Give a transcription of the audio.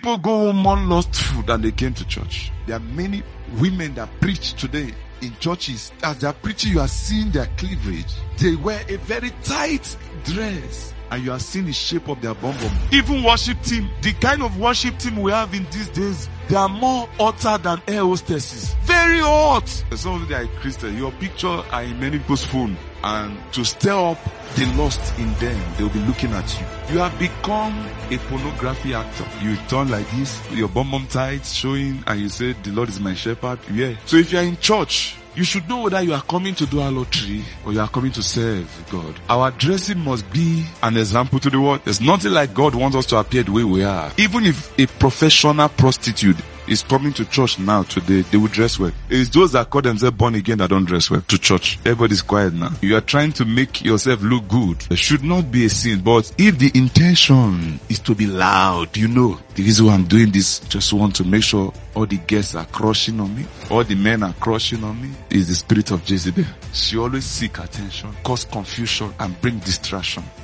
People go home more lustful than they came to church. There are many women that preach today in churches. As they are preaching, you are seeing their cleavage. They wear a very tight dress, and you are seeing the shape of their bum bum. Even worship team, the kind of worship team we have in these days, they are more hotter than air hostesses. Very hot. Some of them are Christian. Your picture are in many people's phone. And to stir up the lust in them, they'll be looking at you. You have become a pornography actor. You turn like this, your bum tights showing, and you say, the Lord is my shepherd. Yeah. So if you are in church, you should know whether you are coming to do lottery or you are coming to serve God. Our dressing must be an example to the world. There's nothing like God wants us to appear the way we are. Even if a professional prostitute is coming to church now today, they will dress well. It's those that call themselves born again that don't dress well to church. Everybody's quiet now. You are trying to make yourself look good. There should not be a sin. But if the intention is to be loud, you know, the reason why I'm doing this, just want to make sure all the guests are crushing on me, all the men are crushing on me, is the spirit of Jezebel. She always seek attention, cause confusion, and bring distraction.